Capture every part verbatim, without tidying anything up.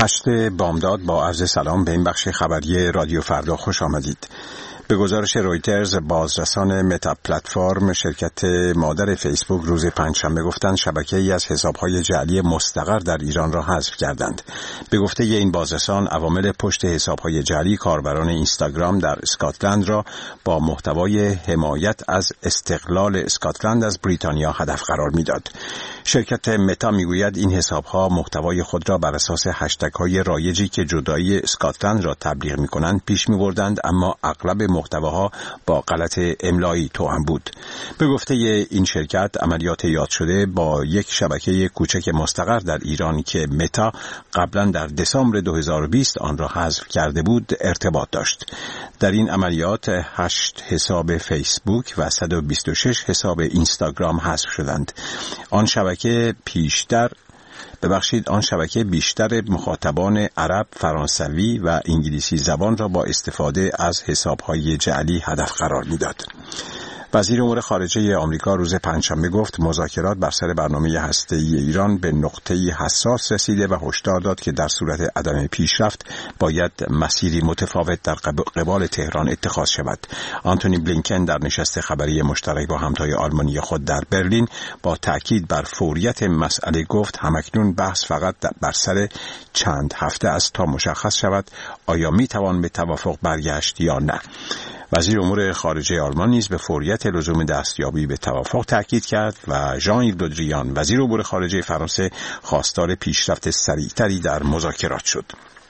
هشت بامداد با عرض سلام به این بخش خبری رادیو فردا خوش آمدید. به گزارش رویترز، بازرسان متا پلتفرم شرکت مادر فیسبوک روز پنجشنبه گفتند شبکه‌ای از حساب‌های جعلی مستقر در ایران را حذف کردند. به گفته این بازرسان، عوامل پشت حساب‌های جعلی کاربران اینستاگرام در اسکاتلند را با محتوای حمایت از استقلال اسکاتلند از بریتانیا هدف قرار می‌داد. شرکت متا میگوید این حساب‌ها محتوای خود را بر اساس هشتگ‌های رایجی که جدایی اسکاتلند را تبلیغ می‌کنند پیش می‌بردند، اما اغلب محتواها با غلط املایی توأم بود. به گفته این شرکت، عملیات یاد شده با یک شبکه کوچک مستقر در ایران که متا قبلا در دسامبر دو هزار و بیست آن را حذف کرده بود ارتباط داشت. در این عملیات هشت حساب فیسبوک و صد و بیست و شش حساب اینستاگرام حذف شدند. آن شبکه پیشتر ببخشید آن شبکه بیشتر مخاطبان عرب، فرانسوی و انگلیسی زبان را با استفاده از حساب‌های جعلی هدف قرار می‌داد. وزیر امور خارجه آمریکا روز پنجشنبه گفت مذاکرات بر سر برنامه هسته‌ای ایران به نقطه‌ای حساس رسیده و هشدار داد که در صورت عدم پیشرفت باید مسیری متفاوت در قبال تهران اتخاذ شود. آنتونی بلینکن در نشست خبری مشترک با همتای آلمانی خود در برلین با تأکید بر فوریت مسئله گفت همکنون بحث فقط بر سر چند هفته است تا مشخص شود آیا می‌توان به توافق برگشت یا نه. وزیر امور خارجه آلمان نیز به فوریت لزوم دستیابی به توافق تاکید کرد و ژان یو له دریان وزیر امور خارجه فرانسه خواستار پیشرفت سریعتری در مذاکرات شد.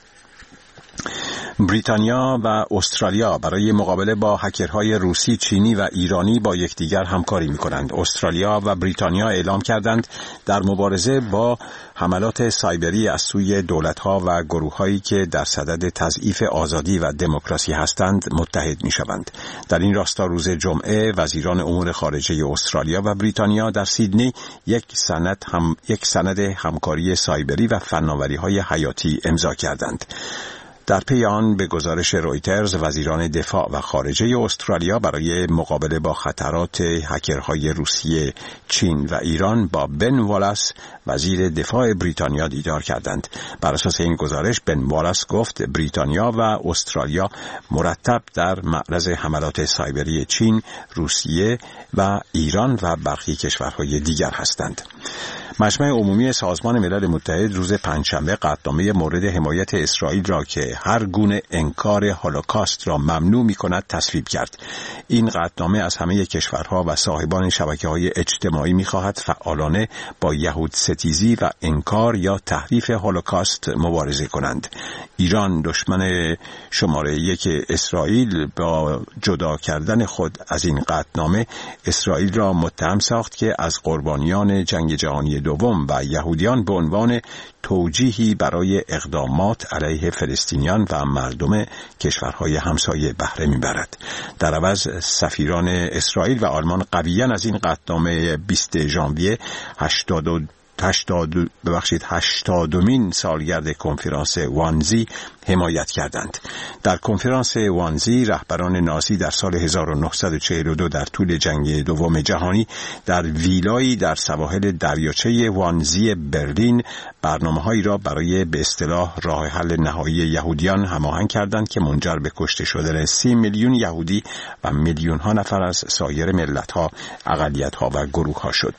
بریتانیا و استرالیا برای مقابله با هکرهای روسی، چینی و ایرانی با یکدیگر همکاری می‌کنند. استرالیا و بریتانیا اعلام کردند در مبارزه با حملات سایبری از سوی دولت‌ها و گروه‌هایی که در صدد تضعیف آزادی و دموکراسی هستند متحد می‌شوند. در این راستا روز جمعه وزیران امور خارجه استرالیا و بریتانیا در سیدنی یک سند هم یک سند همکاری سایبری و فناوری‌های حیاتی امضا کردند. در پی آن به گزارش رویترز، وزیران دفاع و خارجه استرالیا برای مقابله با خطرات هکرهای روسیه، چین و ایران با بن والاس وزیر دفاع بریتانیا دیدار کردند. بر اساس این گزارش بن والاس گفت بریتانیا و استرالیا مرتب در معرض حملات سایبری چین، روسیه و ایران و برخی کشورهای دیگر هستند. مجمع عمومی سازمان ملل متحد روز پنجشنبه قطعنامه مورد حمایت اسرائیل را که هر گونه انکار هولوکاست را ممنوع می‌کند تصویب کرد. این قطعنامه از همه کشورها و صاحبان شبکه‌های اجتماعی می‌خواهد فعالانه با یهود ستیزی و انکار یا تحریف هولوکاست مبارزه کنند. ایران، دشمن شماره یک اسرائیل، با جدا کردن خود از این قطعنامه اسرائیل را متهم ساخت که از قربانیان جنگ جهانی دوم و یهودیان به عنوان توجیهی برای اقدامات علیه فلسطینیان و مردم کشورهای همسایه بهره میبرد. در عوض سفیران اسرائیل و آلمان قویاً از این قطعنامه بیست ژانویه هشتاد هشتاد ببخشید هشتادمین سالگرد کنفرانس وانزی حمایت کردند. در کنفرانس وانزی رهبران نازی در سال هزار و نهصد و چهل و دو در طول جنگ دوم جهانی در ویلایی در سواحل دریاچه وانزی برلین برنامه‌هایی را برای به اصطلاح راه حل نهایی یهودیان هماهنگ کردند که منجر به کشته شدن سی میلیون یهودی و میلیون‌ها نفر از سایر ملت‌ها، اقلیت‌ها و گروه‌ها شد.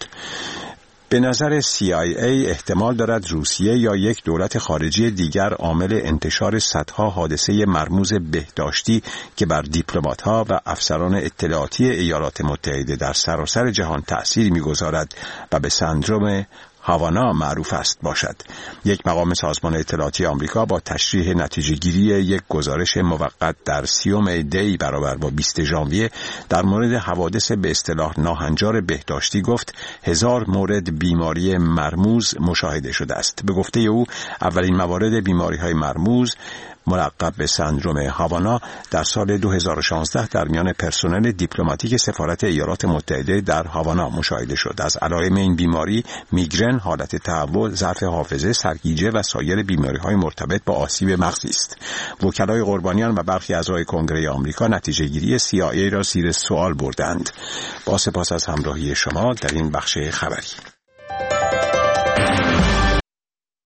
به نظر سی آی ای احتمال دارد روسیه یا یک دولت خارجی دیگر عامل انتشار صدها حادثه مرموز بهداشتی که بر دیپلمات‌ها و افسران اطلاعاتی ایالات متحده در سراسر جهان تأثیر می‌گذارد و به سندروم هاوانا معروف است باشد. یک مقام سازمان اطلاعاتی آمریکا با تشریح نتیجه گیری یک گزارش موقت در سیوم دی برابر با بیست ژانویه در مورد حوادث به اصطلاح ناهنجار بهداشتی گفت هزار مورد بیماری مرموز مشاهده شده است. به گفته او اولین موارد بیماری‌های مرموز ملقب به سندروم هاوانا در سال دو هزار و شانزده در میان پرسنل دیپلماتیک سفارت ایالات متحده در هاوانا مشاهده شد. از علائم این بیماری میگرن، حالت تهوع، ضعف حافظه، سرگیجه و سایر بیماری‌های مرتبط با آسیب مغزی است. وکلای قربانیان و برخی اعضای کنگره آمریکا نتیجه گیری سی آی ای را زیر سوال بردند. با سپاس از همراهی شما در این بخش خبری.